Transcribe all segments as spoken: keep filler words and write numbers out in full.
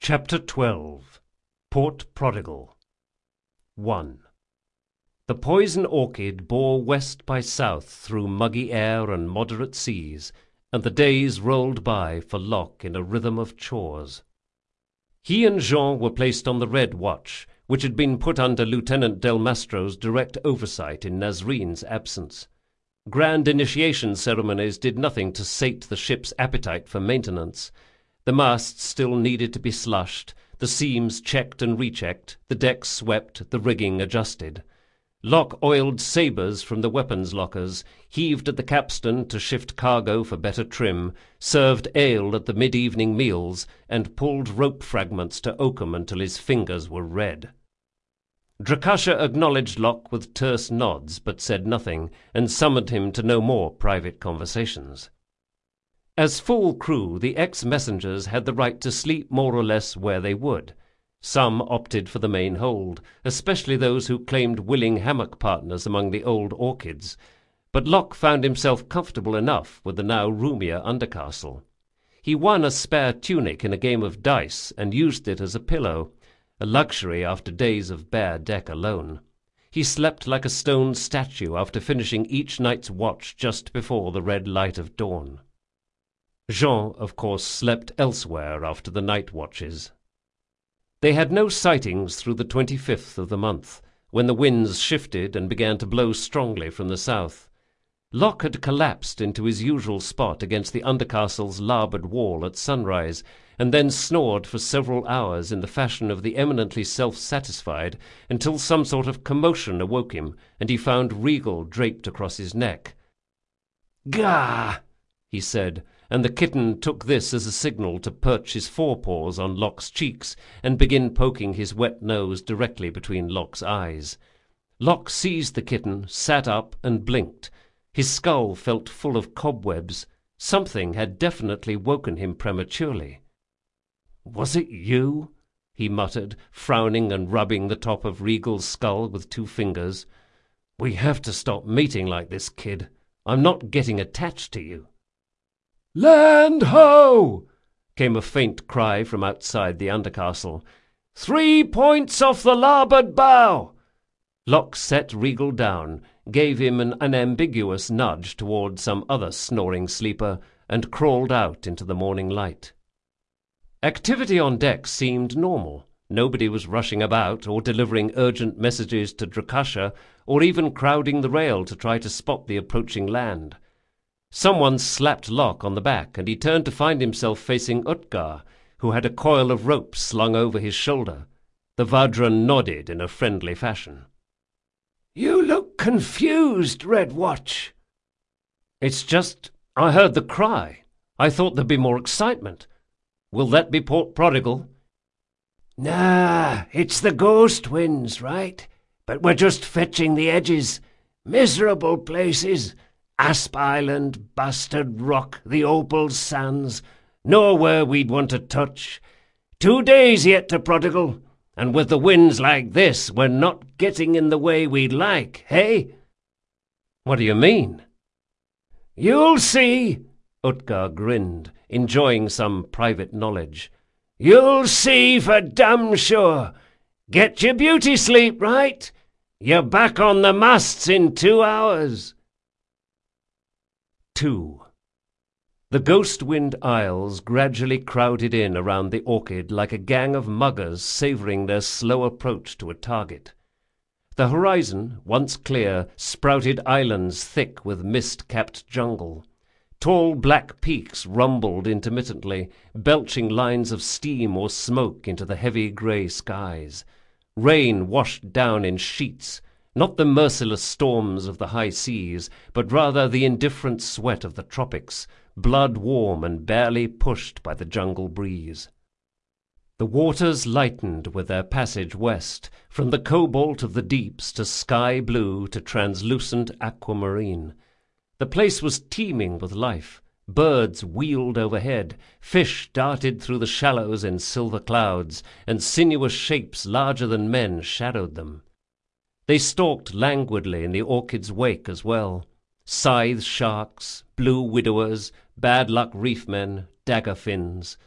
Chapter twelve. Port Prodigal. one. The Poison Orchid bore west by south through muggy air and moderate seas, and the days rolled by for Locke in a rhythm of chores. He and Jean were placed on the Red Watch, which had been put under Lieutenant Del Mastro's direct oversight in Nazreen's absence. Grand initiation ceremonies did nothing to sate the ship's appetite for maintenance. The masts still needed to be slushed, the seams checked and rechecked, the decks swept, the rigging adjusted. Locke oiled sabres from the weapons lockers, heaved at the capstan to shift cargo for better trim, served ale at the mid-evening meals, and pulled rope fragments to oakum until his fingers were red. Drakasha acknowledged Locke with terse nods, but said nothing, and summoned him to no more private conversations. As full crew, the ex-messengers had the right to sleep more or less where they would. Some opted for the main hold, especially those who claimed willing hammock partners among the old orchids, but Locke found himself comfortable enough with the now roomier undercastle. He won a spare tunic in a game of dice, and used it as a pillow, a luxury after days of bare deck alone. He slept like a stone statue after finishing each night's watch just before the red light of dawn. Jean, of course, slept elsewhere after the night watches. They had no sightings through the twenty-fifth of the month, when the winds shifted and began to blow strongly from the south. Locke had collapsed into his usual spot against the undercastle's larboard wall at sunrise, and then snored for several hours in the fashion of the eminently self-satisfied, until some sort of commotion awoke him, and he found Regal draped across his neck. "Gah!" he said, and the kitten took this as a signal to perch his forepaws on Locke's cheeks and begin poking his wet nose directly between Locke's eyes. Locke seized the kitten, sat up, and blinked. His skull felt full of cobwebs. Something had definitely woken him prematurely. "Was it you?" he muttered, frowning and rubbing the top of Regal's skull with two fingers. "We have to stop meeting like this, kid. I'm not getting attached to you." "Land ho!" came a faint cry from outside the undercastle. "Three points off the larboard bow!" Locke set Regal down, gave him an unambiguous nudge toward some other snoring sleeper, and crawled out into the morning light. Activity on deck seemed normal. Nobody was rushing about, or delivering urgent messages to Drakasha, or even crowding the rail to try to spot the approaching land. Someone slapped Locke on the back, and he turned to find himself facing Utgard, who had a coil of rope slung over his shoulder. The Vadran nodded in a friendly fashion. "You look confused, Red Watch." "It's just I heard the cry. I thought there'd be more excitement. Will that be Port Prodigal?" "Nah, it's the ghost winds, right? But we're just fetching the edges. Miserable places. Asp Island, Bastard Rock, the Opal Sands. Nowhere we'd want to touch. Two days yet to Prodigal, and with the winds like this, we're not getting in the way we'd like, hey?" "What do you mean?" "You'll see." Utgard grinned, enjoying some private knowledge. "You'll see for damn sure. Get your beauty sleep, right? You're back on the masts in two hours. Two. The Ghost Wind Isles gradually crowded in around the Orchid like a gang of muggers savouring their slow approach to a target. The horizon, once clear, sprouted islands thick with mist-capped jungle. Tall black peaks rumbled intermittently, belching lines of steam or smoke into the heavy grey skies. Rain washed down in sheets, not the merciless storms of the high seas, but rather the indifferent sweat of the tropics, blood-warm and barely pushed by the jungle breeze. The waters lightened with their passage west, from the cobalt of the deeps to sky blue to translucent aquamarine. The place was teeming with life. Birds wheeled overhead, fish darted through the shallows in silver clouds, and sinuous shapes larger than men shadowed them. They stalked languidly in the Orchid's wake as well. Scythe sharks, blue widowers, bad luck reef men, dagger fins.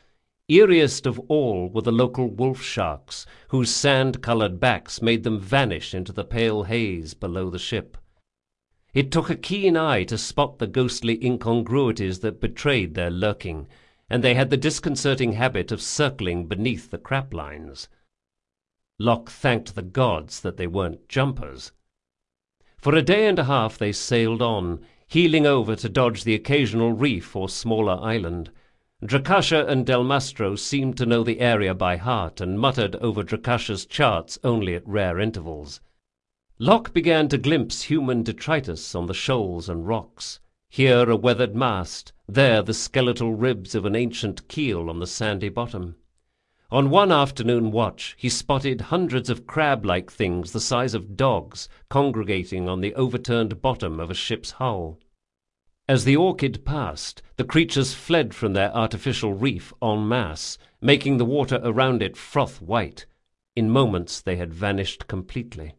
Eeriest of all were the local wolf sharks, whose sand-coloured backs made them vanish into the pale haze below the ship. It took a keen eye to spot the ghostly incongruities that betrayed their lurking, and they had the disconcerting habit of circling beneath the crap-lines. Locke thanked the gods that they weren't jumpers. For a day and a half they sailed on, heeling over to dodge the occasional reef or smaller island. Drakasha and Del Mastro seemed to know the area by heart and muttered over Drakasha's charts only at rare intervals. Locke began to glimpse human detritus on the shoals and rocks. Here a weathered mast, there the skeletal ribs of an ancient keel on the sandy bottom. On one afternoon watch he spotted hundreds of crab-like things the size of dogs congregating on the overturned bottom of a ship's hull. As the Orchid passed, the creatures fled from their artificial reef en masse, making the water around it froth white. In moments they had vanished completely.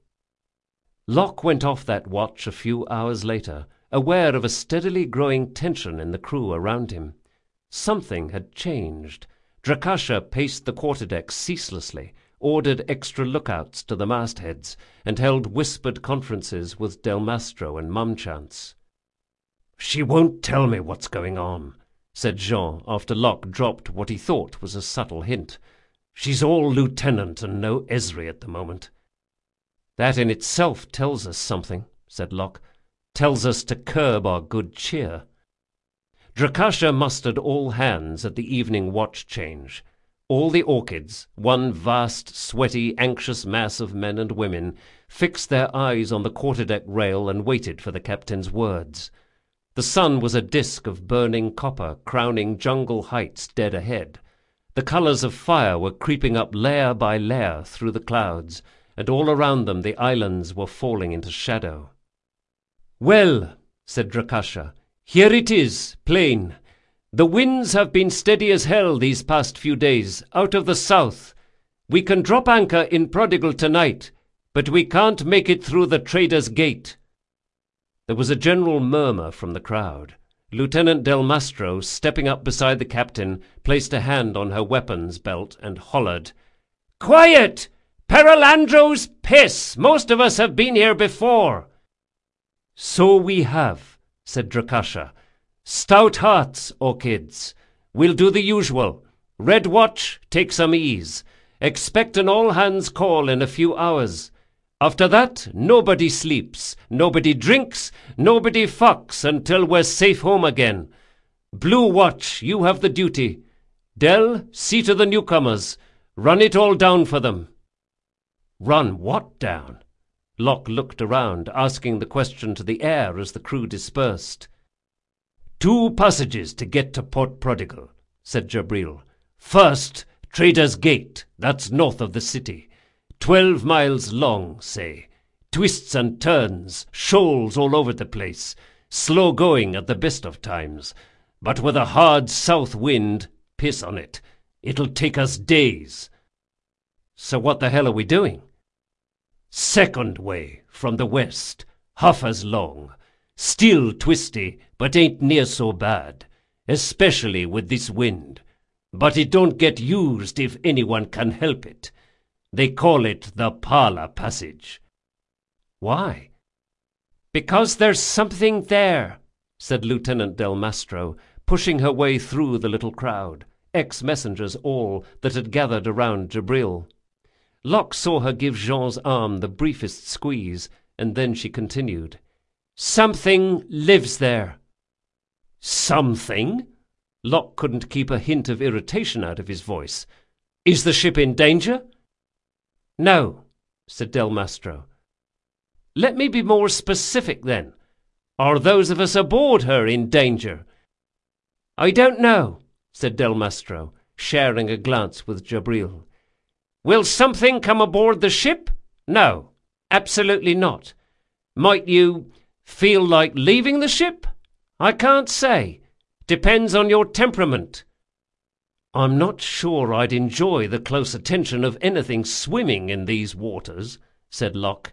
Locke went off that watch a few hours later, aware of a steadily growing tension in the crew around him. Something had changed. Drakasha paced the quarterdeck ceaselessly, ordered extra lookouts to the mastheads, and held whispered conferences with Del Mastro and Mumchance. "She won't tell me what's going on," said Jean, after Locke dropped what he thought was a subtle hint. "She's all lieutenant and no Esri at the moment." "That in itself tells us something," said Locke. "Tells us to curb our good cheer." Drakasha mustered all hands at the evening watch change. All the Orchids, one vast, sweaty, anxious mass of men and women, fixed their eyes on the quarterdeck rail and waited for the captain's words. The sun was a disk of burning copper, crowning jungle heights dead ahead. The colors of fire were creeping up layer by layer through the clouds, and all around them the islands were falling into shadow. "Well," said Drakasha, "here it is, plain. The winds have been steady as hell these past few days, out of the south. We can drop anchor in Prodigal tonight, but we can't make it through the Trader's Gate." There was a general murmur from the crowd. Lieutenant Del Mastro, stepping up beside the captain, placed a hand on her weapons belt and hollered, "Quiet! Paralandro's piss! Most of us have been here before." "So we have," said Drakasha. "Stout hearts, Orchids. We'll do the usual. Red watch, take some ease. Expect an all-hands call in a few hours. After that, nobody sleeps, nobody drinks, nobody fucks until we're safe home again. Blue Watch, you have the duty. Del, see to the newcomers. Run it all down for them." "Run what down?" Locke looked around, asking the question to the air as the crew dispersed. "Two passages to get to Port Prodigal," said Jabril. "First, Trader's Gate, that's north of the city. Twelve miles long, say. Twists and turns, shoals all over the place. Slow going at the best of times. But with a hard south wind, piss on it, it'll take us days." "So what the hell are we doing?" "Second way, from the west, half as long. Still twisty, but ain't near so bad, especially with this wind. But it don't get used if anyone can help it. They call it the Parla Passage." "Why?" "Because there's something there," said Lieutenant Del Mastro, pushing her way through the little crowd, ex-messengers all, that had gathered around Jabril. Locke saw her give Jean's arm the briefest squeeze, and then she continued, "Something lives there." "Something?" Locke couldn't keep a hint of irritation out of his voice. "Is the ship in danger?" "No," said Del Mastro. "Let me be more specific, then. Are those of us aboard her in danger?" "I don't know," said Del Mastro, sharing a glance with Jabril. "Will something come aboard the ship? No, absolutely not. Might you feel like leaving the ship? I can't say. Depends on your temperament." "I'm not sure I'd enjoy the close attention of anything swimming in these waters," said Locke.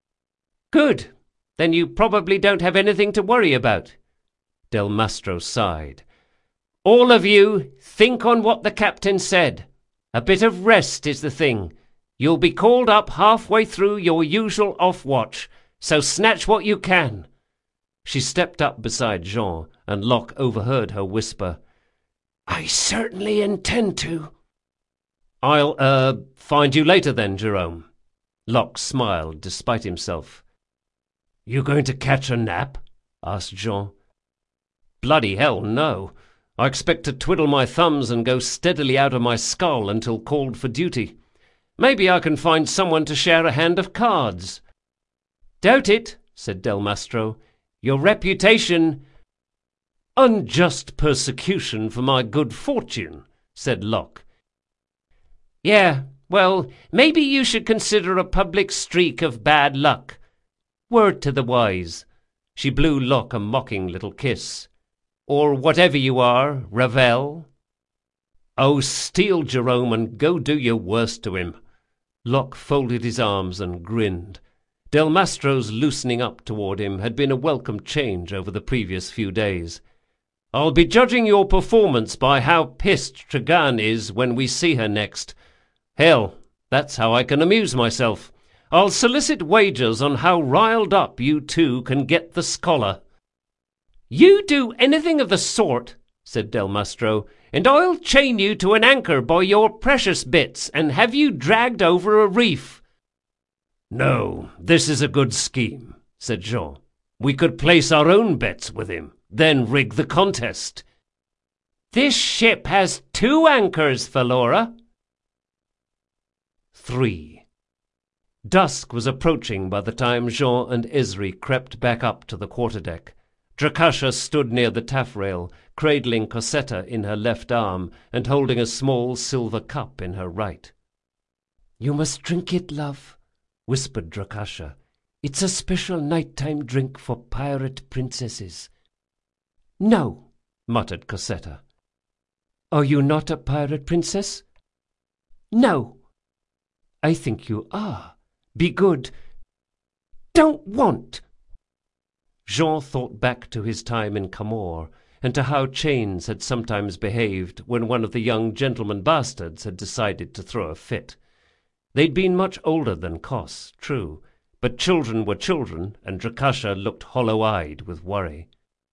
"Good. Then you probably don't have anything to worry about." Del Mastro sighed. All of you, think on what the captain said. A bit of rest is the thing. You'll be called up halfway through your usual off-watch, so snatch what you can." She stepped up beside Jean, and Locke overheard her whisper, "I certainly intend to." "I'll, uh, find you later then, Jerome." Locke smiled despite himself. "You going to catch a nap?" asked Jean. "Bloody hell, no. I expect to twiddle my thumbs and go steadily out of my skull until called for duty. Maybe I can find someone to share a hand of cards." "Doubt it," said Del Mastro. "Your reputation—" "Unjust persecution for my good fortune," said Locke. "Yeah, well, maybe you should consider a public streak of bad luck. Word to the wise." She blew Locke a mocking little kiss. "Or whatever you are, Ravel." "Oh, steal Jerome and go do your worst to him." Locke folded his arms and grinned. Del Mastro's loosening up toward him had been a welcome change over the previous few days. "I'll be judging your performance by how pissed Tregan is when we see her next. Hell, that's how I can amuse myself. I'll solicit wagers on how riled up you two can get the scholar." "You do anything of the sort," said Del Mastro, "and I'll chain you to an anchor by your precious bits and have you dragged over a reef." "No, this is a good scheme," said Jean. "We could place our own bets with him, then rig the contest." "This ship has two anchors, Valora." Three. Dusk was approaching by the time Jean and Esri crept back up to the quarterdeck. Drakasha stood near the taffrail, cradling Cosetta in her left arm and holding a small silver cup in her right. "You must drink it, love," whispered Drakasha. "It's a special nighttime drink for pirate princesses." "No," muttered Cosetta. "Are you not a pirate princess?" "No." "I think you are. Be good." "Don't want." Jean thought back to his time in Camor, and to how Chains had sometimes behaved when one of the young gentleman bastards had decided to throw a fit. They'd been much older than Kos, true, but children were children, and Drakasha looked hollow-eyed with worry.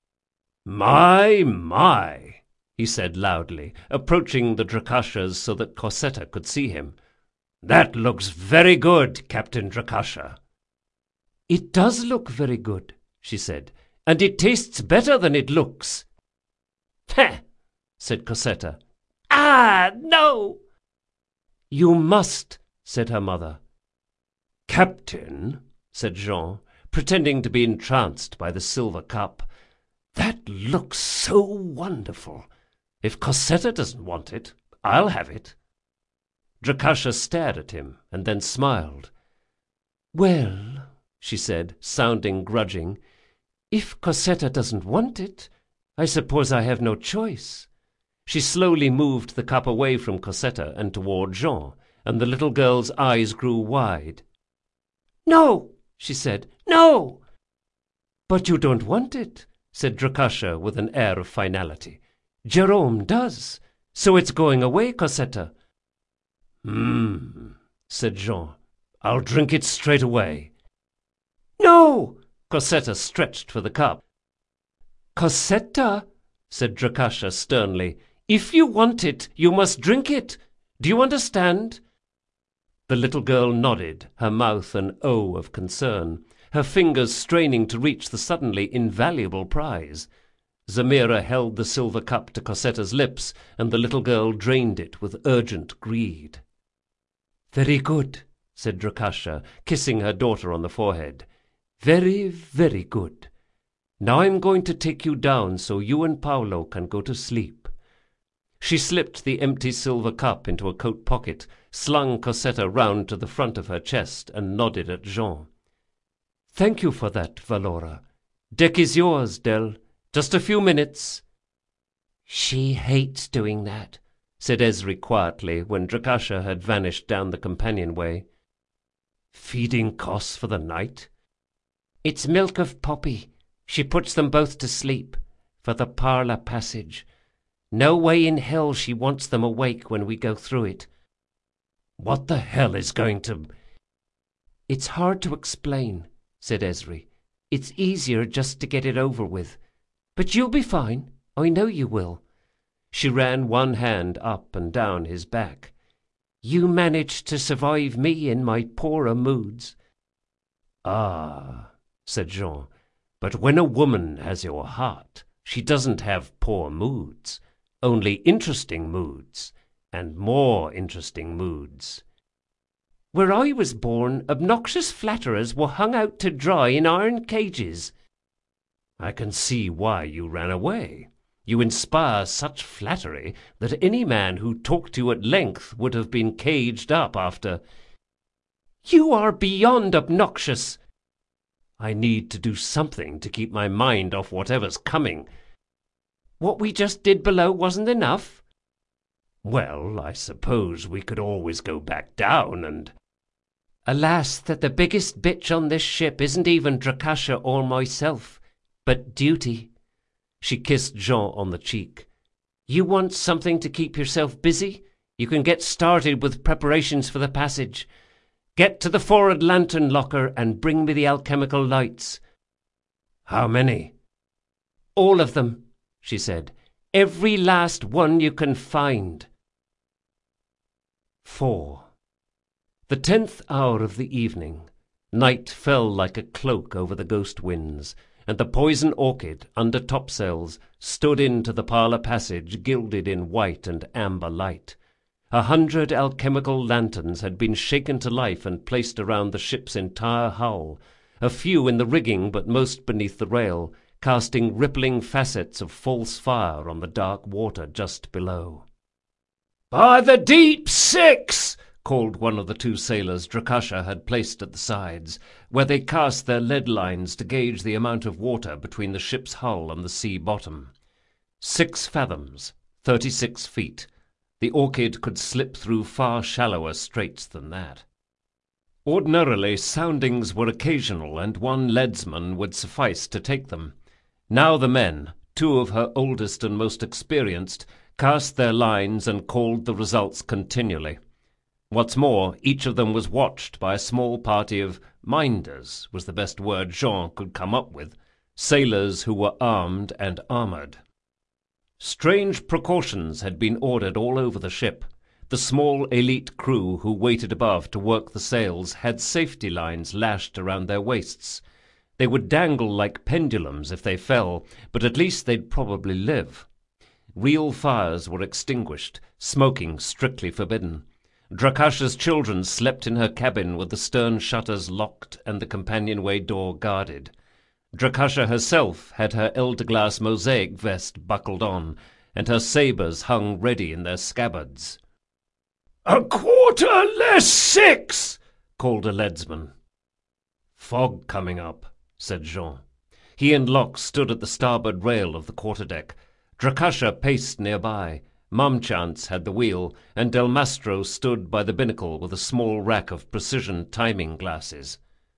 "My, my!" he said loudly, approaching the Drakashas so that Cosetta could see him. "That looks very good, Captain Drakasha." "It does look very good," she said, "and it tastes better than it looks." "Heh!" said Cosetta. "Ah, no!" "You must," said her mother. "Captain," said Jean, pretending to be entranced by the silver cup, "that looks so wonderful. If Cosetta doesn't want it, I'll have it." Drakasha stared at him and then smiled. "Well," she said, sounding grudging, "if Cosetta doesn't want it, I suppose I have no choice." She slowly moved the cup away from Cosetta and toward Jean, and the little girl's eyes grew wide. "No," she said, "no." "But you don't want it," said Drakasha with an air of finality. "Jerome does, so it's going away, Cosetta." "Hmm," said Jean. "I'll drink it straight away." "No!" Cosetta stretched for the cup. "Cosetta," said Drakasha sternly, "if you want it, you must drink it. Do you understand?" The little girl nodded, her mouth an O of concern, her fingers straining to reach the suddenly invaluable prize. Zamira held the silver cup to Cosetta's lips, and the little girl drained it with urgent greed. "Very good," said Drakasha, kissing her daughter on the forehead. "Very, very good. Now I'm going to take you down so you and Paolo can go to sleep." She slipped the empty silver cup into a coat pocket, slung Cosetta round to the front of her chest, and nodded at Jean. "Thank you for that, Valora. Deck is yours, Del. Just a few minutes." "She hates doing that," said Esri quietly when Drakasha had vanished down the companionway. "Feeding Kos for the night?" "It's milk of Poppy. She puts them both to sleep for the parlour passage. No way in hell she wants them awake when we go through it. What the hell is going to... It's hard to explain, said Esri. It's easier just to get it over with. But you'll be fine. I know you will. She ran one hand up and down his back. You managed to survive me in my poorer moods. Ah, said Jean, but when a woman has your heart, she doesn't have poor moods, only interesting moods, and more interesting moods. Where I was born, obnoxious flatterers were hung out to dry in iron cages. I can see why you ran away. You inspire such flattery that any man who talked to you at length would have been caged up after. You are beyond obnoxious. I need to do something to keep my mind off whatever's coming. What we just did below wasn't enough? Well, I suppose we could always go back down and... Alas, that the biggest bitch on this ship isn't even Drakasha or myself, but duty. She kissed Jean on the cheek. You want something to keep yourself busy? You can get started with preparations for the passage. Get to the forward lantern locker and bring me the alchemical lights. How many? All of them, she said. Every last one you can find. Four. The tenth hour of the evening. Night fell like a cloak over the ghost winds, and the Poison Orchid, under topsails, stood into the parlour passage gilded in white and amber light. A hundred alchemical lanterns had been shaken to life and placed around the ship's entire hull, a few in the rigging but most beneath the rail, casting rippling facets of false fire on the dark water just below. "By the deep six!" called one of the two sailors Drakasha had placed at the sides, where they cast their lead lines to gauge the amount of water between the ship's hull and the sea bottom. Six fathoms, thirty-six feet. The Orchid could slip through far shallower straits than that. Ordinarily, soundings were occasional, and one leadsman would suffice to take them. Now the men, two of her oldest and most experienced, cast their lines and called the results continually. What's more, each of them was watched by a small party of minders, was the best word Jean could come up with, sailors who were armed and armoured. Strange precautions had been ordered all over the ship. The small elite crew who waited above to work the sails had safety lines lashed around their waists. They would dangle like pendulums if they fell, but at least they'd probably live. Real fires were extinguished, smoking strictly forbidden. Drakasha's children slept in her cabin with the stern shutters locked and the companionway door guarded. Drakasha herself had her elder-glass mosaic vest buckled on, and her sabres hung ready in their scabbards. "A quarter less six!" called a leadsman. "Fog coming up," said Jean. He and Locke stood at the starboard rail of the quarterdeck. Drakasha paced nearby. Mumchance had the wheel, and Del Mastro stood by the binnacle with a small rack of precision timing glasses.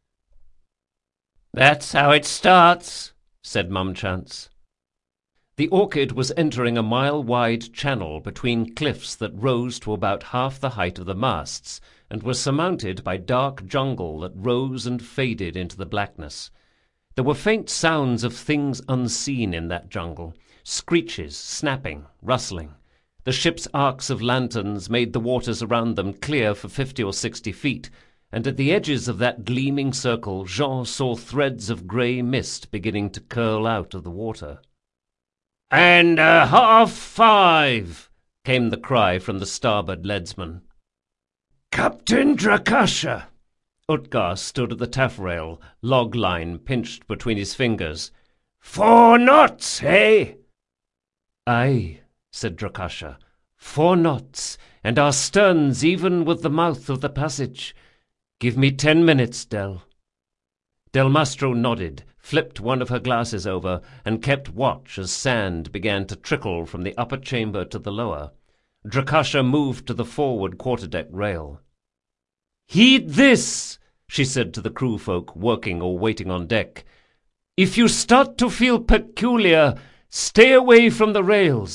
"That's how it starts," said Mumchance. The Orchid was entering a mile-wide channel between cliffs that rose to about half the height of the masts, and were surmounted by dark jungle that rose and faded into the blackness. There were faint sounds of things unseen in that jungle, screeches, snapping, rustling. The ship's arcs of lanterns made the waters around them clear for fifty or sixty feet, and at the edges of that gleaming circle Jean saw threads of grey mist beginning to curl out of the water. "And a half five!" came the cry from the starboard leadsman. "Captain Drakasha!" Utgard stood at the taffrail, log line pinched between his fingers. "Four knots, eh?" "Aye," said Drakasha. "Four knots, and our sterns even with the mouth of the passage. Give me ten minutes, Del." Del Mastro nodded, flipped one of her glasses over, and kept watch as sand began to trickle from the upper chamber to the lower. Drakasha moved to the forward quarterdeck rail. "Heed this," she said to the crew folk working or waiting on deck. "If you start to feel peculiar, stay away from the rails.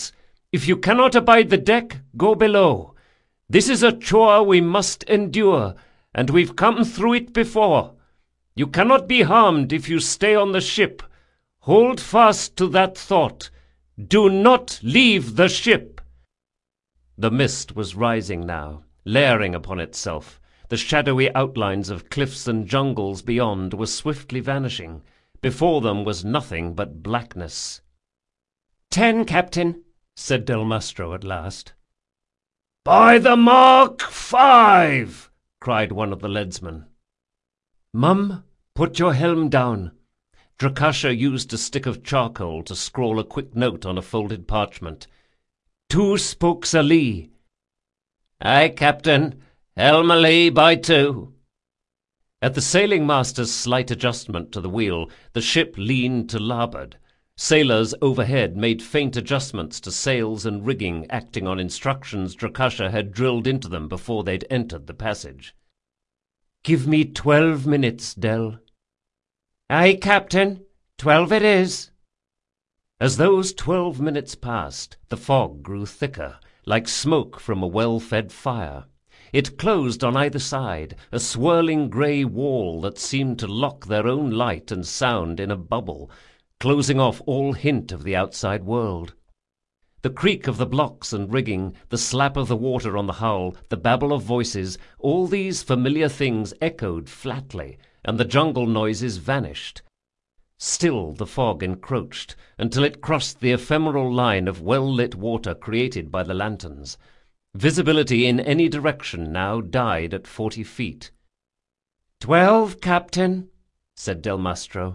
If you cannot abide the deck, go below. This is a chore we must endure, and we've come through it before. You cannot be harmed if you stay on the ship. Hold fast to that thought. Do not leave the ship." The mist was rising now, layering upon itself. The shadowy outlines of cliffs and jungles beyond were swiftly vanishing. Before them was nothing but blackness. "Ten, Captain," said Del Mastro at last. "By the mark, five!" cried one of the leadsmen. "Mum, put your helm down." Drakasha used a stick of charcoal to scrawl a quick note on a folded parchment. "Two spokes a lee." "Aye, Captain. Helm a lee by two." At the sailing master's slight adjustment to the wheel, the ship leaned to larboard. Sailors overhead made faint adjustments to sails and rigging, acting on instructions Drakasha had drilled into them before they'd entered the passage. "Give me twelve minutes, Del." "Aye, Captain. Twelve it is." As those twelve minutes passed, the fog grew thicker, like smoke from a well-fed fire. It closed on either side, a swirling grey wall that seemed to lock their own light and sound in a bubble, closing off all hint of the outside world. The creak of the blocks and rigging, the slap of the water on the hull, the babble of voices, all these familiar things echoed flatly, and the jungle noises vanished. Still the fog encroached, until it crossed the ephemeral line of well-lit water created by the lanterns. Visibility in any direction now died at forty feet. "Twelve, Captain," said Del Mastro.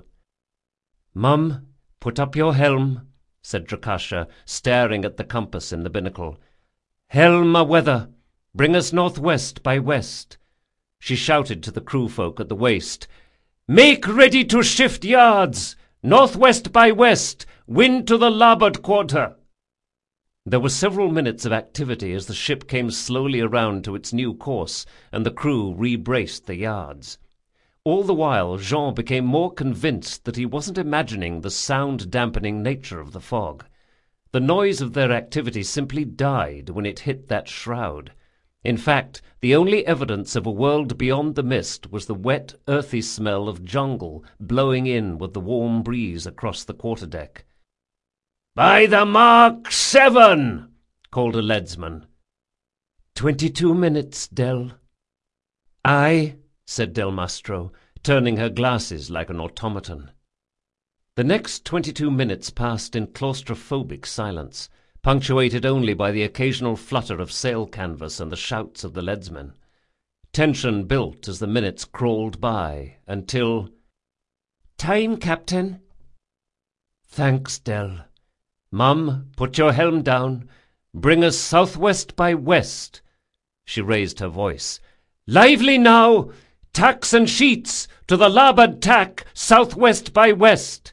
"Mum, put up your helm," said Drakasha, staring at the compass in the binnacle. "Helm a weather. Bring us northwest by west." She shouted to the crewfolk at the waist, "Make ready to shift yards! Northwest by west! Wind to the larboard quarter!" There were several minutes of activity as the ship came slowly around to its new course, and the crew re-braced the yards. All the while Jean became more convinced that he wasn't imagining the sound-dampening nature of the fog. The noise of their activity simply died when it hit that shroud. In fact, the only evidence of a world beyond the mist was the wet, earthy smell of jungle blowing in with the warm breeze across the quarterdeck. "By the mark, seven!" called a leadsman. "Twenty-two minutes, Del." "Aye," said Del Mastro, turning her glasses like an automaton. The next twenty-two minutes passed in claustrophobic silence, punctuated only by the occasional flutter of sail canvas and the shouts of the leadsmen. Tension built as the minutes crawled by, until— "Time, Captain." "Thanks, Del. Mum, put your helm down. Bring us southwest by west." She raised her voice. "Lively now! Tacks and sheets! To the larboard tack, southwest by west!"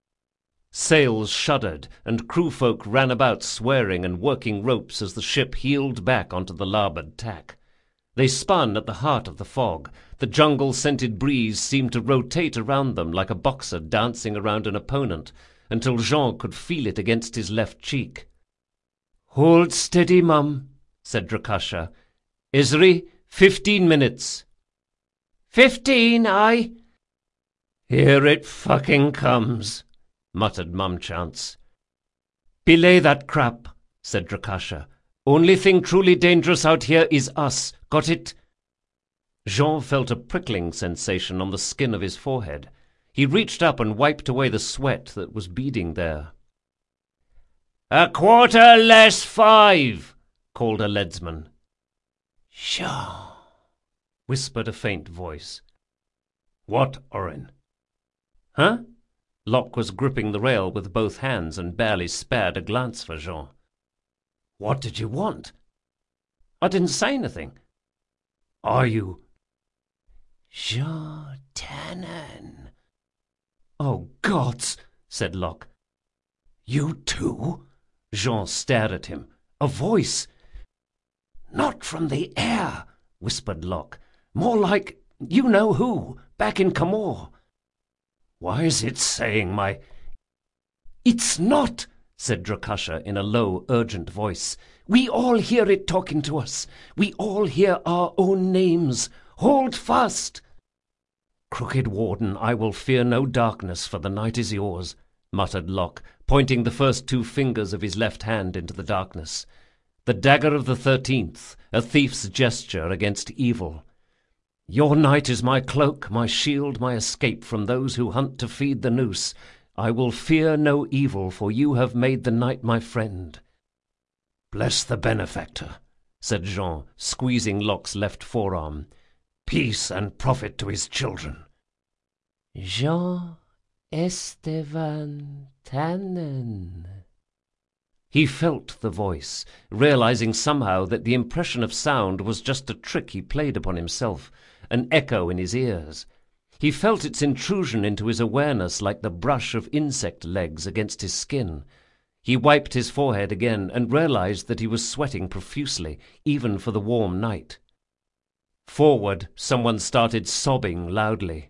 Sails shuddered, and crewfolk ran about swearing and working ropes as the ship heeled back onto the larboard tack. They spun at the heart of the fog. The jungle-scented breeze seemed to rotate around them like a boxer dancing around an opponent, until Jean could feel it against his left cheek. "Hold steady, Mum," said Drakasha. "Isri, fifteen minutes." "Fifteen, aye." "Here it fucking comes," muttered Mumchance. "Belay that crap," said Drakasha. "Only thing truly dangerous out here is us. Got it?" Jean felt a prickling sensation on the skin of his forehead. He reached up and wiped away the sweat that was beading there. "A quarter less five," called a leadsman. "Jean," whispered a faint voice. "What, Orin?" "Huh?" Locke was gripping the rail with both hands and barely spared a glance for Jean. "What did you want?" "I didn't say anything." "Are you—" "Jean Tannen." "Oh, gods!" said Locke. "You too?" Jean stared at him. "A voice!" "Not from the air," whispered Locke. "More like you-know-who, back in Camor." "Why is it saying my—" "It's not!" said Drakasha in a low, urgent voice. "We all hear it talking to us. We all hear our own names. Hold fast!" "Crooked Warden, I will fear no darkness, for the night is yours," muttered Locke, pointing the first two fingers of his left hand into the darkness. "The dagger of the thirteenth, a thief's gesture against evil. Your night is my cloak, my shield, my escape from those who hunt to feed the noose. I will fear no evil, for you have made the night my friend." "Bless the benefactor," said Jean, squeezing Locke's left forearm. "Peace and profit to his children." Jean Estevan Tannen. He felt the voice, realizing somehow that the impression of sound was just a trick he played upon himself, an echo in his ears. He felt its intrusion into his awareness like the brush of insect legs against his skin. He wiped his forehead again and realized that he was sweating profusely, even for the warm night. Forward, someone started sobbing loudly.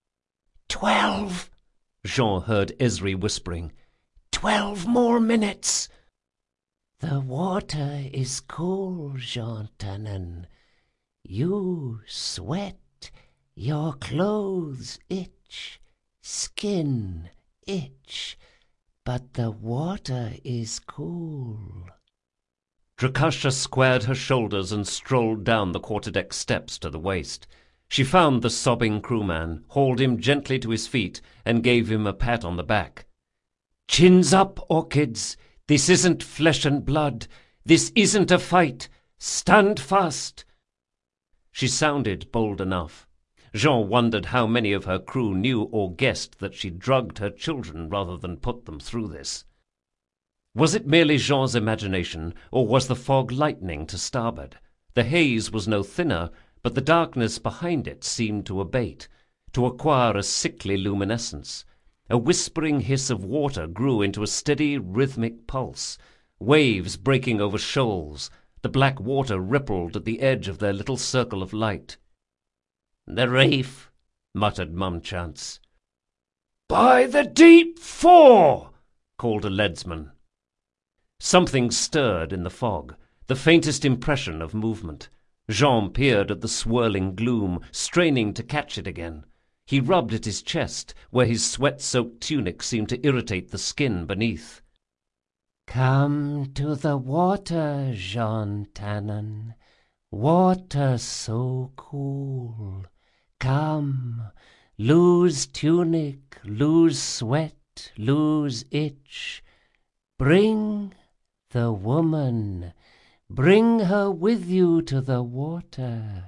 Twelve, Jean heard Esri whispering. Twelve more minutes. The water is cool, Jean Tannen. You sweat, your clothes itch, skin itch, but the water is cool. Drakasha squared her shoulders and strolled down the quarterdeck steps to the waist. She found the sobbing crewman, hauled him gently to his feet, and gave him a pat on the back. "Chins up, Orchids. This isn't flesh and blood. This isn't a fight. Stand fast." She sounded bold enough. Jean wondered how many of her crew knew or guessed that she drugged her children rather than put them through this. Was it merely Jean's imagination, or was the fog lightening to starboard? The haze was no thinner, but the darkness behind it seemed to abate, to acquire a sickly luminescence. A whispering hiss of water grew into a steady, rhythmic pulse. Waves breaking over shoals, the black water rippled at the edge of their little circle of light. "The reef," muttered Mumchance. "By the deep fore!" called a leadsman. Something stirred in the fog, the faintest impression of movement. Jean peered at the swirling gloom, straining to catch it again. He rubbed at his chest, where his sweat-soaked tunic seemed to irritate the skin beneath. "Come to the water, Jean Tannen. Water so cool. Come, lose tunic, lose sweat, lose itch. Bring the woman. Bring her with you to the water.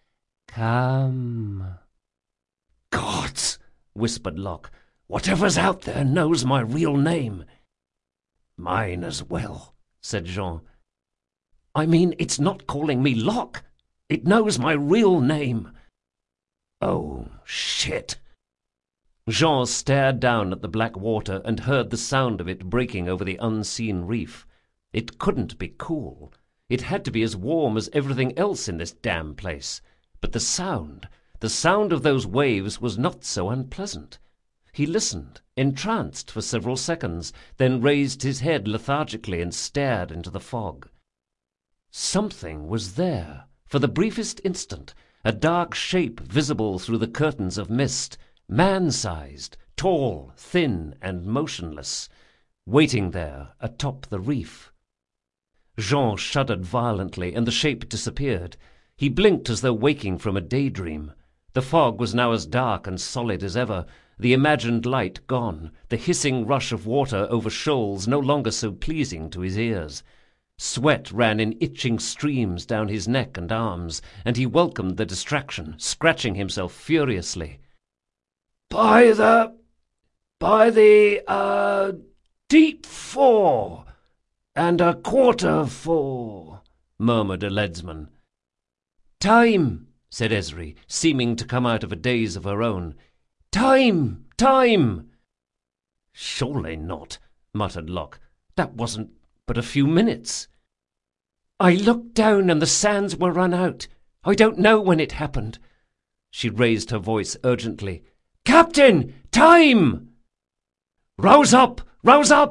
Come." "Gods!" whispered Locke. "Whatever's out there knows my real name." "Mine as well," said Jean. "I mean, it's not calling me Locke. It knows my real name." "Oh, shit." Jean stared down at the black water and heard the sound of it breaking over the unseen reef. It couldn't be cool. It had to be as warm as everything else in this damn place. But the sound, the sound of those waves was not so unpleasant. He listened, entranced for several seconds, then raised his head lethargically and stared into the fog. Something was there, for the briefest instant, a dark shape visible through the curtains of mist, man-sized, tall, thin, and motionless, waiting there atop the reef. Jean shuddered violently, and the shape disappeared. He blinked as though waking from a daydream. The fog was now as dark and solid as ever, the imagined light gone, the hissing rush of water over shoals no longer so pleasing to his ears. Sweat ran in itching streams down his neck and arms, and he welcomed the distraction, scratching himself furiously. "By the... by the, uh, deep fore, and a quarter fore," murmured a leadsman. "Time," said Esri, seeming to come out of a daze of her own. "Time! Time!" "Surely not," muttered Locke. "That wasn't but a few minutes." "I looked down and the sands were run out. I don't know when it happened." She raised her voice urgently. "Captain! Time!" "Rouse up! Rouse up!"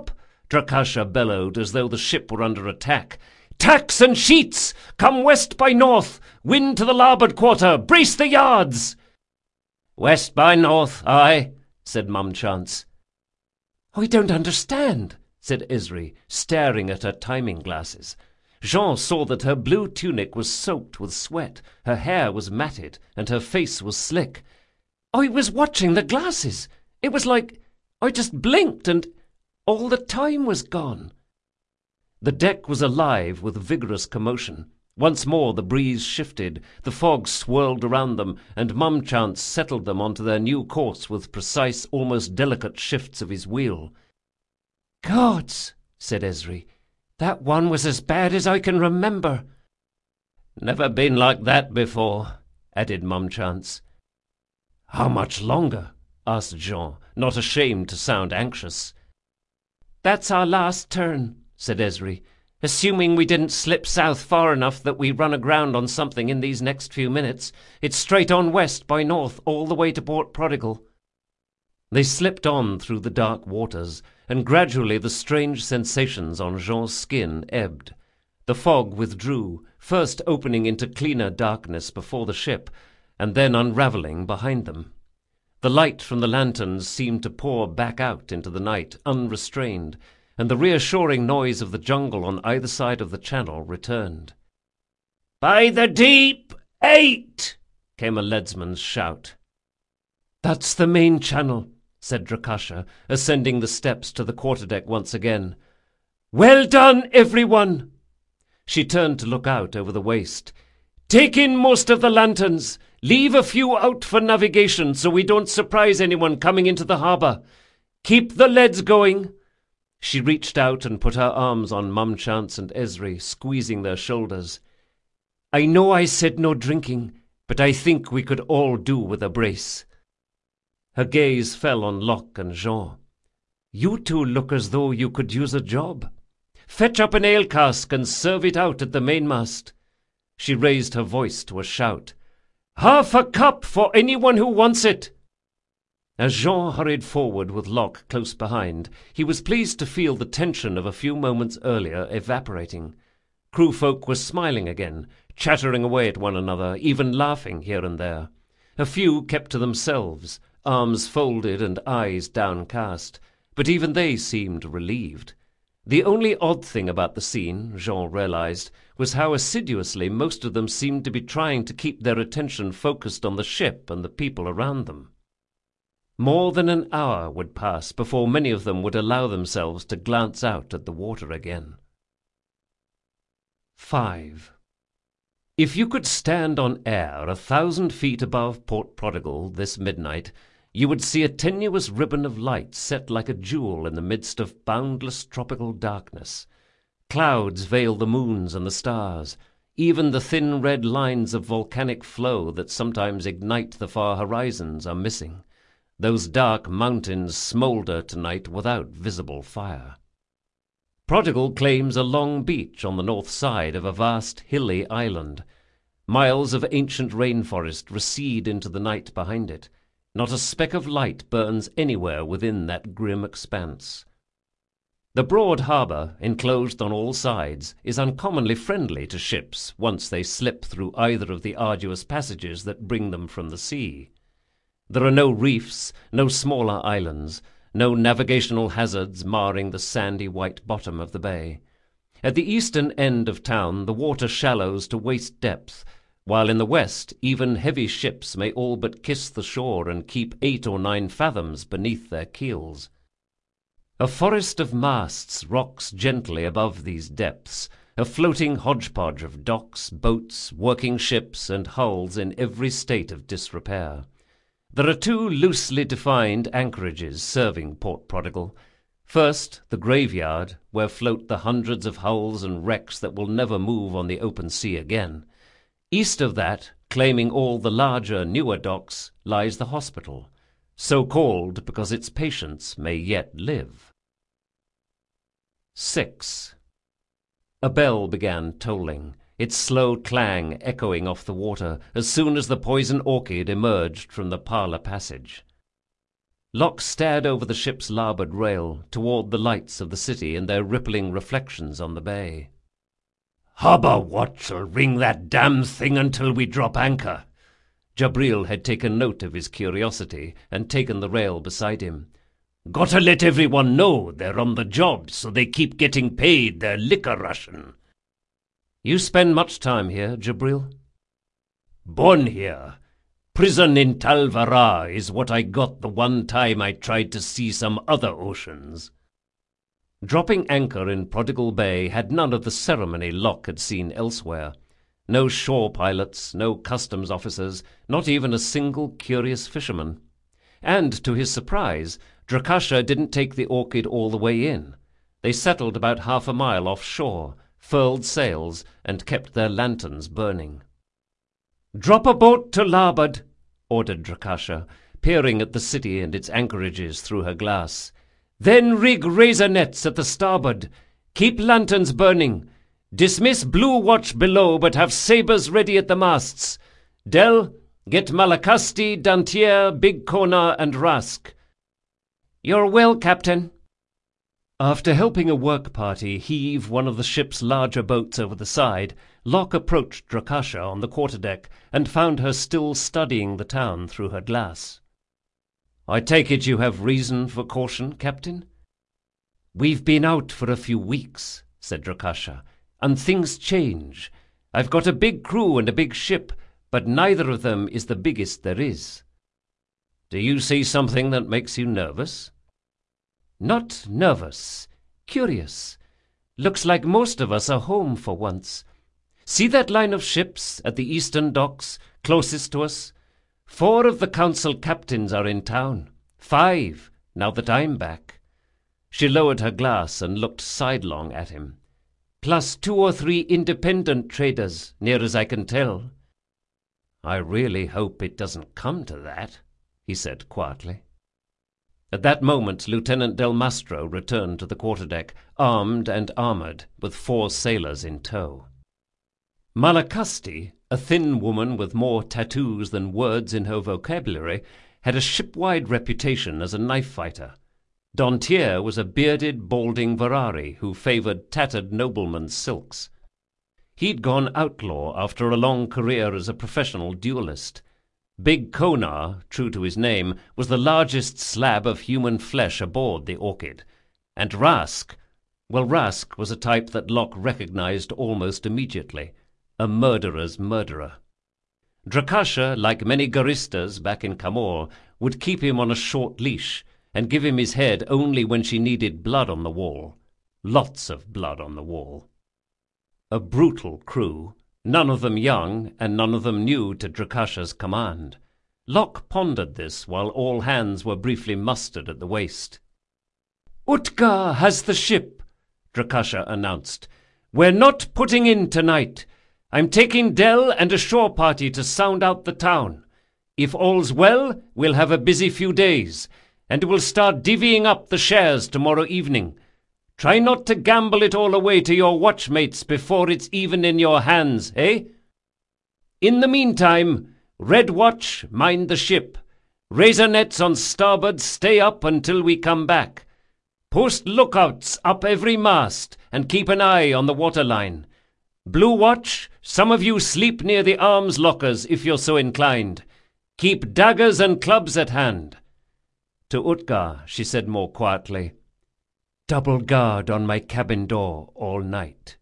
Drakasha bellowed as though the ship were under attack. "Tacks and sheets! Come west by north! Wind to the larboard quarter! Brace the yards!" "West by north, aye," said Mumchance. "I don't understand," said Esri, staring at her timing glasses. Jean saw that her blue tunic was soaked with sweat, her hair was matted, and her face was slick. "I was watching the glasses. It was like I just blinked and all the time was gone." The deck was alive with vigorous commotion. Once more the breeze shifted, the fog swirled around them, and Mumchance settled them onto their new course with precise, almost delicate shifts of his wheel. "Gods," said Esri, "that one was as bad as I can remember." "Never been like that before," added Mumchance. "How much longer?" asked Jean, not ashamed to sound anxious. "That's our last turn," said Esri, "assuming we didn't slip south far enough that we run aground on something in these next few minutes. It's straight on west by north all the way to Port Prodigal." They slipped on through the dark waters, and gradually the strange sensations on Jean's skin ebbed. The fog withdrew, first opening into cleaner darkness before the ship, and then unravelling behind them. The light from the lanterns seemed to pour back out into the night, unrestrained, and the reassuring noise of the jungle on either side of the channel returned. "By the deep, eight!" came a leadsman's shout. "That's the main channel," said Drakasha, ascending the steps to the quarterdeck once again. "Well done, everyone!" She turned to look out over the waste. "Take in most of the lanterns. Leave a few out for navigation so we don't surprise anyone coming into the harbour. Keep the leads going." She reached out and put her arms on Mumchance and Esri, squeezing their shoulders. "I know I said no drinking, but I think we could all do with a brace." Her gaze fell on Locke and Jean. "You two look as though you could use a job. Fetch up an ale cask and serve it out at the mainmast." She raised her voice to a shout. "Half a cup for anyone who wants it." As Jean hurried forward with Locke close behind, he was pleased to feel the tension of a few moments earlier evaporating. Crewfolk were smiling again, chattering away at one another, even laughing here and there. A few kept to themselves, arms folded and eyes downcast, but even they seemed relieved. The only odd thing about the scene, Jean realized, was how assiduously most of them seemed to be trying to keep their attention focused on the ship and the people around them. More than an hour would pass before many of them would allow themselves to glance out at the water again. Five. If you could stand on air a thousand feet above Port Prodigal this midnight, you would see a tenuous ribbon of light set like a jewel in the midst of boundless tropical darkness. Clouds veil the moons and the stars. Even the thin red lines of volcanic flow that sometimes ignite the far horizons are missing. Those dark mountains smoulder tonight without visible fire. Prodigal claims a long beach on the north side of a vast hilly island. Miles of ancient rainforest recede into the night behind it. Not a speck of light burns anywhere within that grim expanse. The broad harbour, enclosed on all sides, is uncommonly friendly to ships once they slip through either of the arduous passages that bring them from the sea. There are no reefs, no smaller islands, no navigational hazards marring the sandy white bottom of the bay. At the eastern end of town the water shallows to waist depth, while in the west even heavy ships may all but kiss the shore and keep eight or nine fathoms beneath their keels. A forest of masts rocks gently above these depths, a floating hodgepodge of docks, boats, working ships, and hulls in every state of disrepair. There are two loosely defined anchorages serving Port Prodigal. First, the graveyard, where float the hundreds of hulls and wrecks that will never move on the open sea again. East of that, claiming all the larger, newer docks, lies the hospital, so called because its patients may yet live. Six. A bell began tolling, its slow clang echoing off the water as soon as the Poison Orchid emerged from the parlour passage. Locke stared over the ship's larboard rail toward the lights of the city and their rippling reflections on the bay. "Harbour watch'll ring that damn thing until we drop anchor." Jabril had taken note of his curiosity and taken the rail beside him. "Gotta let everyone know they're on the job so they keep getting paid their liquor ration." "You spend much time here, Jabril?" "Born here. Prison in Talvara is what I got the one time I tried to see some other oceans." Dropping anchor in Prodigal Bay had none of the ceremony Locke had seen elsewhere. No shore pilots, no customs officers, not even a single curious fisherman. And, to his surprise, Drakasha didn't take the Orchid all the way in. They settled about half a mile offshore, furled sails, and kept their lanterns burning. "Drop a boat to larboard," ordered Drakasha, peering at the city and its anchorages through her glass. "Then rig razor nets at the starboard. Keep lanterns burning. Dismiss Blue Watch below, but have sabres ready at the masts. Del, get Malakasti, Dantier, Big Kona, and Rask." "Your will, Captain." After helping a work party heave one of the ship's larger boats over the side, Locke approached Drakasha on the quarterdeck and found her still studying the town through her glass. "I take it you have reason for caution, Captain?" "We've been out for a few weeks," said Drakasha, "and things change. I've got a big crew and a big ship, but neither of them is the biggest there is." "Do you see something that makes you nervous?" "Not nervous. Curious. Looks like most of us are home for once. See that line of ships at the eastern docks, closest to us? Four of the council captains are in town. Five, now that I'm back." She lowered her glass and looked sidelong at him. "Plus two or three independent traders, near as I can tell." "I really hope it doesn't come to that," he said quietly. At that moment Lieutenant Del Mastro returned to the quarterdeck, armed and armoured, with four sailors in tow. Malakasti, a thin woman with more tattoos than words in her vocabulary, had a shipwide reputation as a knife-fighter. Dantier was a bearded, balding Varari who favoured tattered noblemen's silks. He'd gone outlaw after a long career as a professional duellist. Big Kona, true to his name, was the largest slab of human flesh aboard the Orchid. And Rask, well, Rask was a type that Locke recognized almost immediately, a murderer's murderer. Drakasha, like many Garistas back in Camor, would keep him on a short leash and give him his head only when she needed blood on the wall. Lots of blood on the wall. A brutal crew, none of them young, and none of them new to Drakasha's command. Locke pondered this while all hands were briefly mustered at the waist. "Utgard has the ship," Drakasha announced. "We're not putting in tonight. I'm taking Del and a shore party to sound out the town. If all's well, we'll have a busy few days, and we'll start divvying up the shares tomorrow evening. Try not to gamble it all away to your watchmates before it's even in your hands, eh? In the meantime, Red Watch, mind the ship. Razor nets on starboard, stay up until we come back. Post lookouts up every mast, and keep an eye on the waterline. Blue Watch, some of you sleep near the arms lockers if you're so inclined. Keep daggers and clubs at hand." To Utgard, she said more quietly, "Double guard on my cabin door all night."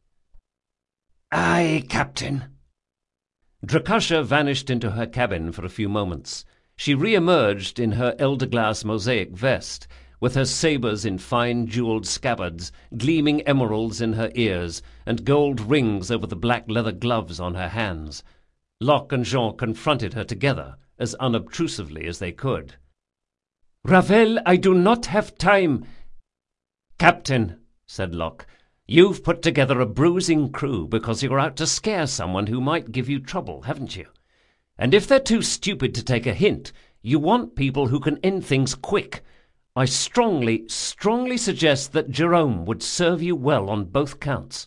"Aye, Captain." Drakasha vanished into her cabin for a few moments. She re-emerged in her elder-glass mosaic vest, with her sabres in fine jewelled scabbards, gleaming emeralds in her ears, and gold rings over the black leather gloves on her hands. Locke and Jean confronted her together, as unobtrusively as they could. "Ravel, I do not have time." "Captain," said Locke, "you've put together a bruising crew because you're out to scare someone who might give you trouble, haven't you? And if they're too stupid to take a hint, you want people who can end things quick. I strongly, strongly suggest that Jerome would serve you well on both counts."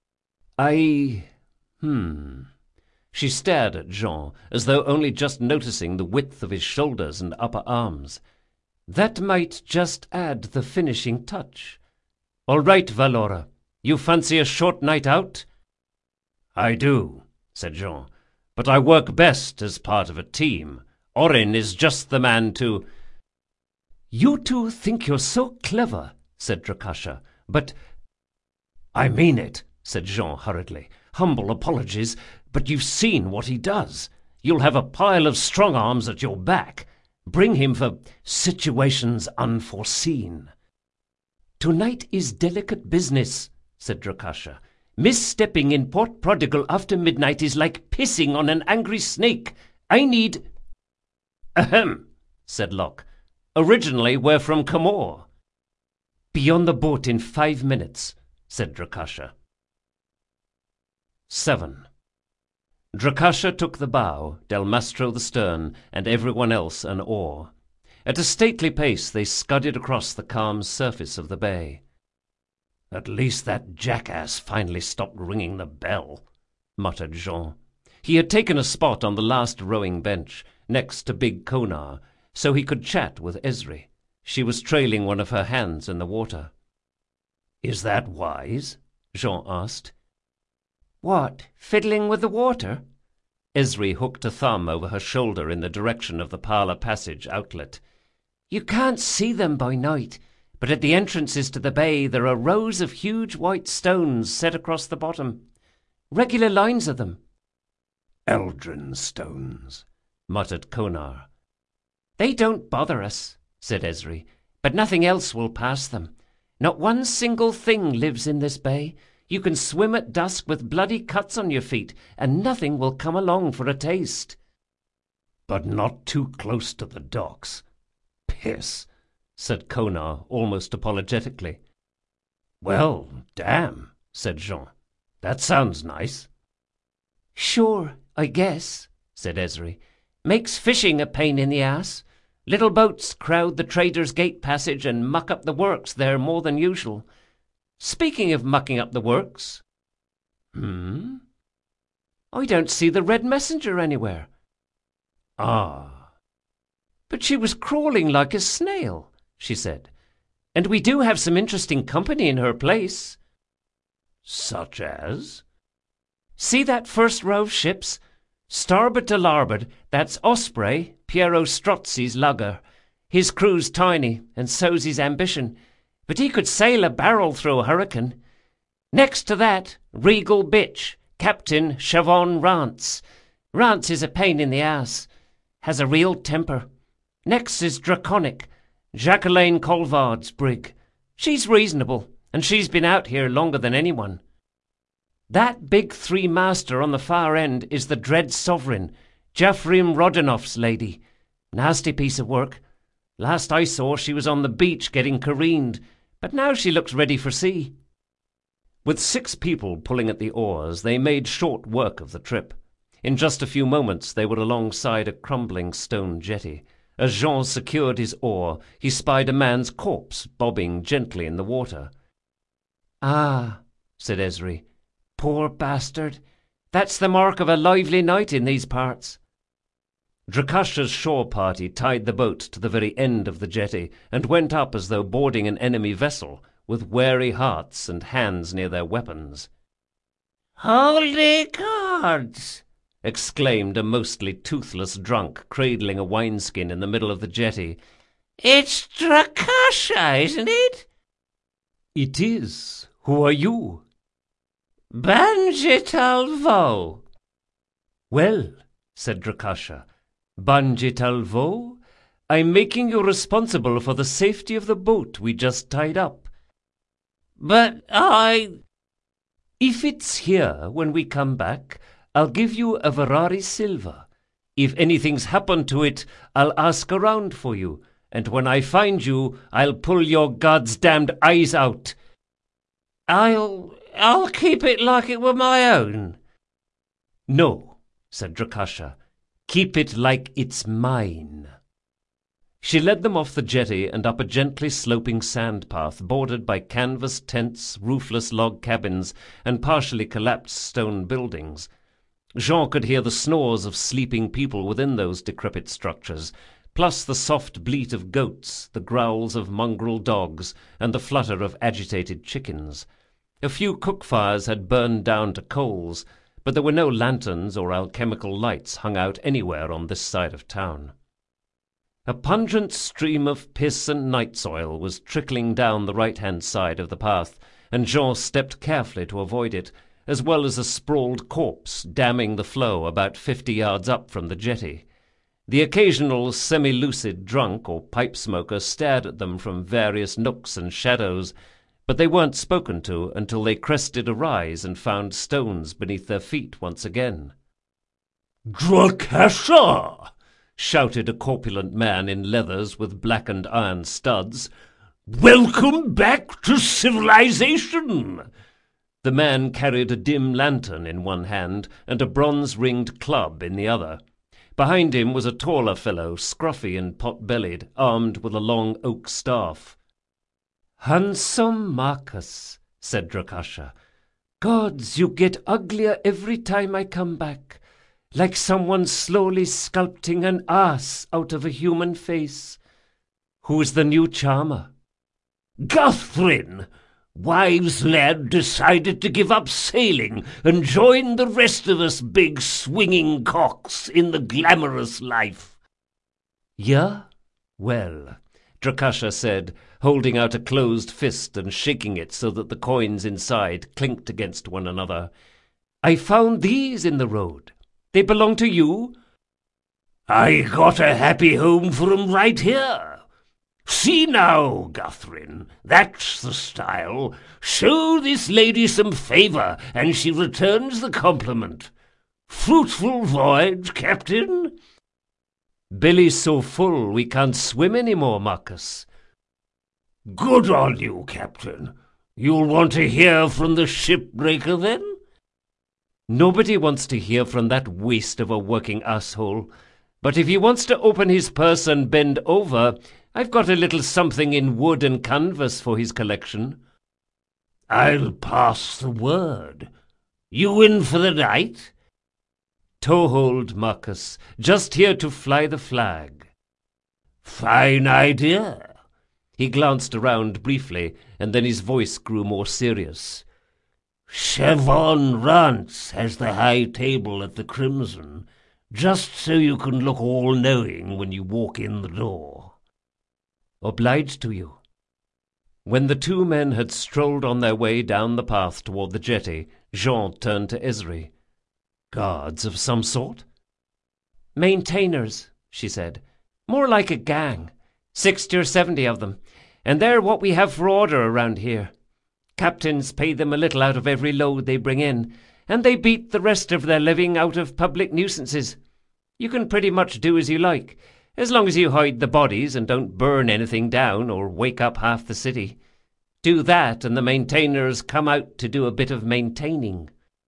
I... hmm... She stared at Jean, as though only just noticing the width of his shoulders and upper arms. That might just add the finishing touch. All right, Valora, you fancy a short night out? I do, said Jean, but I work best as part of a team. Orin is just the man to... You two think you're so clever, said Drakasha, but... I mean it, said Jean hurriedly. Humble apologies, but you've seen what he does. You'll have a pile of strong arms at your back. Bring him for situations unforeseen. Tonight is delicate business, said Drakasha. Misstepping in Port Prodigal after midnight is like pissing on an angry snake. I need... Ahem, said Locke. Originally we're from Camor. Be on the boat in five minutes, said Drakasha. Seven. Drakasha took the bow, Del Mastro the stern, and everyone else an oar. At a stately pace they scudded across the calm surface of the bay. At least that jackass finally stopped ringing the bell, muttered Jean. He had taken a spot on the last rowing bench, next to big Konar, so he could chat with Esri. She was trailing one of her hands in the water. "Is that wise?" Jean asked. "What, fiddling with the water?" Esri hooked a thumb over her shoulder in the direction of the parlour passage outlet. "You can't see them by night, but at the entrances to the bay there are rows of huge white stones set across the bottom. Regular lines of them." "Eldrin stones," muttered Konar. "They don't bother us," said Esri, "but nothing else will pass them. Not one single thing lives in this bay. You can swim at dusk with bloody cuts on your feet, and nothing will come along for a taste." "But not too close to the docks. Piss," said Konar almost apologetically. "Well, damn," said Jean. "That sounds nice." "Sure, I guess," said Esri. "Makes fishing a pain in the ass. Little boats crowd the Trader's Gate passage and muck up the works there more than usual. Speaking of mucking up the works..." "Hmm?" "I don't see the Red Messenger anywhere." "Ah." "But she was crawling like a snail," she said. "And we do have some interesting company in her place." "Such as?" "See that first row of ships? Starboard to larboard, that's Osprey, Piero Strozzi's lugger. His crew's tiny, and so's his ambition, but he could sail a barrel through a hurricane. Next to that, Regal Bitch, Captain Chavon Rance. Rance is a pain in the ass, has a real temper. Next is Draconic, Jacqueline Colvard's brig. She's reasonable, and she's been out here longer than anyone. That big three-master on the far end is the Dread Sovereign, Jafrim Rodinoff's lady. Nasty piece of work. Last I saw she was on the beach getting careened, but now she looks ready for sea." With six people pulling at the oars, they made short work of the trip. In just a few moments they were alongside a crumbling stone jetty. As Jean secured his oar, he spied a man's corpse bobbing gently in the water. "Ah," said Esri. "Poor bastard. That's the mark of a lively night in these parts." Drakasha's shore party tied the boat to the very end of the jetty and went up as though boarding an enemy vessel, with wary hearts and hands near their weapons. "Holy gods!" exclaimed a mostly toothless drunk cradling a wineskin in the middle of the jetty. "It's Drakasha, isn't it?" "It is. Who are you?" "Banjitalvo." "Well," said Drakasha, "Banjitalvo, I'm making you responsible for the safety of the boat we just tied up." "But I..." "If it's here when we come back, I'll give you a Ferrari Silver. If anything's happened to it, I'll ask around for you, and when I find you, I'll pull your God's damned eyes out." I'll... I'll keep it like it were my own." "No," said Drakasha. "Keep it like it's mine." She led them off the jetty and up a gently sloping sand path bordered by canvas tents, roofless log cabins, and partially collapsed stone buildings. Jean could hear the snores of sleeping people within those decrepit structures, plus the soft bleat of goats, the growls of mongrel dogs, and the flutter of agitated chickens. A few cook fires had burned down to coals, but there were no lanterns or alchemical lights hung out anywhere on this side of town. A pungent stream of piss and night's oil was trickling down the right-hand side of the path, and Jean stepped carefully to avoid it, as well as a sprawled corpse damming the flow about fifty yards up from the jetty. The occasional semi-lucid drunk or pipe smoker stared at them from various nooks and shadows, but they weren't spoken to until they crested a rise and found stones beneath their feet once again. "Drakasha!" shouted a corpulent man in leathers with blackened iron studs. "Welcome back to civilization!" The man carried a dim lantern in one hand and a bronze-ringed club in the other. Behind him was a taller fellow, scruffy and pot-bellied, armed with a long oak staff. "Handsome Marcus," said Drakasha. "Gods, you get uglier every time I come back, like someone slowly sculpting an ass out of a human face. Who's the new charmer?" "Guthrin! Wives' lad decided to give up sailing and join the rest of us big swinging cocks in the glamorous life." "Yeah? Well," Drakasha said, holding out a closed fist and shaking it so that the coins inside clinked against one another. "I found these in the road. They belong to you?" "I got a happy home for 'em right here. See now, Guthrin, that's the style. Show this lady some favour, and she returns the compliment. Fruitful voyage, Captain." "Billy's so full we can't swim any more, Marcus." "Good on you, Captain. You'll want to hear from the shipbreaker, then?" "Nobody wants to hear from that waste of a working asshole. But if he wants to open his purse and bend over, I've got a little something in wood and canvas for his collection." "I'll pass the word. You in for the night?" "Toehold, Marcus. Just here to fly the flag." "Fine idea." He glanced around briefly, and then his voice grew more serious. "Chevron Rance has the high table at the Crimson, just so you can look all-knowing when you walk in the door." "Obliged to you." When the two men had strolled on their way down the path toward the jetty, Jean turned to Esri. "Guards of some sort?" "Maintainers," she said. "More like a gang. Sixty or seventy of them. And they're what we have for order around here. Captains pay them a little out of every load they bring in, and they beat the rest of their living out of public nuisances. You can pretty much do as you like, as long as you hide the bodies and don't burn anything down or wake up half the city. Do that, and the maintainers come out to do a bit of maintaining."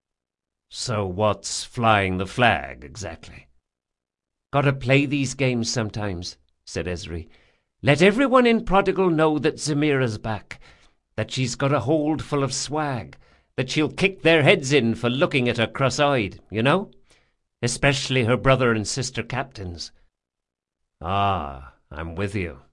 "So what's flying the flag, exactly?" "Gotta play these games sometimes," said Esri. "Let everyone in Prodigal know that Zamira's back, that she's got a hold full of swag, that she'll kick their heads in for looking at her cross-eyed, you know? Especially her brother and sister captains." "Ah, I'm with you."